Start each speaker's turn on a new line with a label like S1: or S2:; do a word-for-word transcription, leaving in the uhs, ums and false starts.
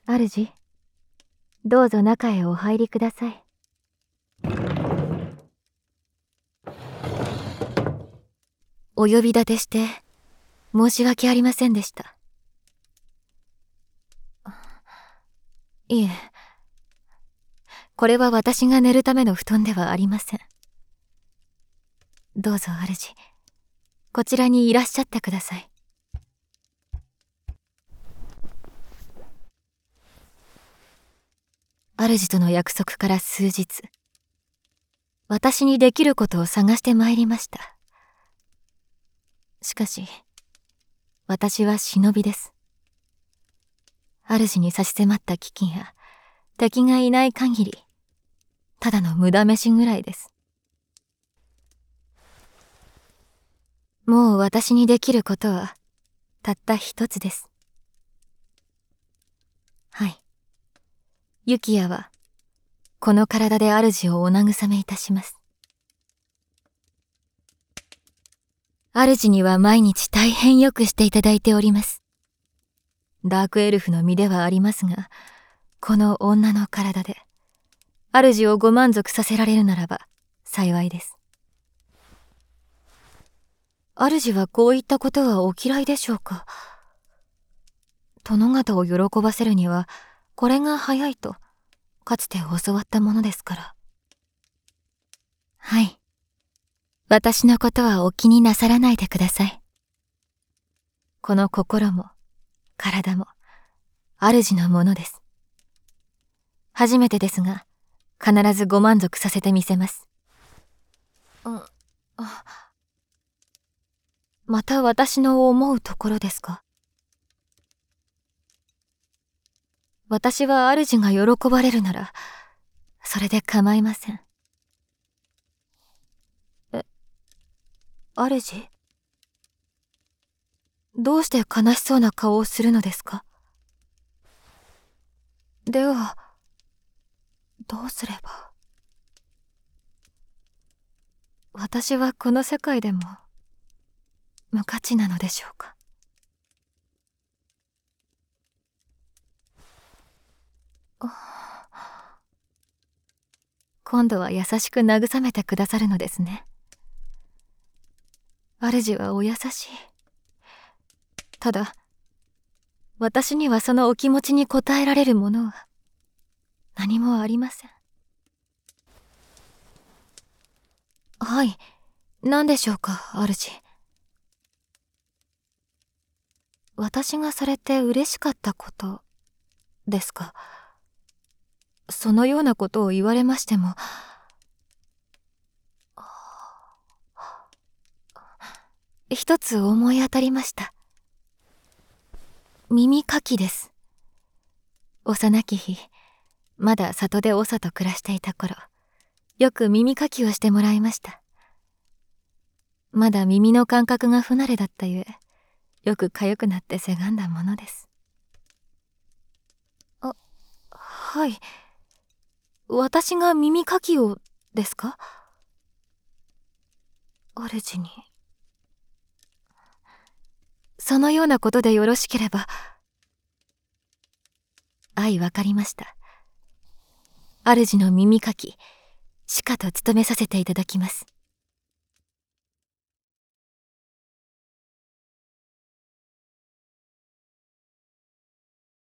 S1: 主、どうぞ中へお入りください。お呼び立てして申し訳ありませんでした。いえ、これは私が寝るための布団ではありません。どうぞ主、こちらにいらっしゃってください。主との約束から数日、私にできることを探してまいりました。しかし、私は忍びです。主に差し迫った飢饉や敵がいない限り、ただの無駄飯ぐらいです。もう私にできることはたった一つです。はい。ユキヤはこの体で主をお慰めいたします。主には毎日大変よくしていただいております。ダークエルフの身ではありますが、この女の体で主をご満足させられるならば幸いです。主はこういったことはお嫌いでしょうか。殿方を喜ばせるにはこれが早いとかつて教わったものですから。はい。私のことはお気になさらないでください。この心も体も主のものです。初めてですが必ずご満足させてみせます。あ、あ、また私の思うところですか。私は主が喜ばれるならそれで構いません。え、主？どうして悲しそうな顔をするのですか。ではどうすれば。私はこの世界でも無価値なのでしょうか。今度は優しく慰めてくださるのですね。主はお優しい。ただ私にはそのお気持ちに応えられるものは何もありません。はい、何でしょうか、主。私がされて嬉しかったことですか。そのようなことを言われましても。一つ思い当たりました。耳かきです。幼き日、まだ里で長と暮らしていた頃、よく耳かきをしてもらいました。まだ耳の感覚が不慣れだったゆえ、よく痒くなってせがんだものです。あ、はい。私が耳かきをですか。主に。そのようなことでよろしければ。相わかりました。主の耳かき、しかと務めさせていただきます。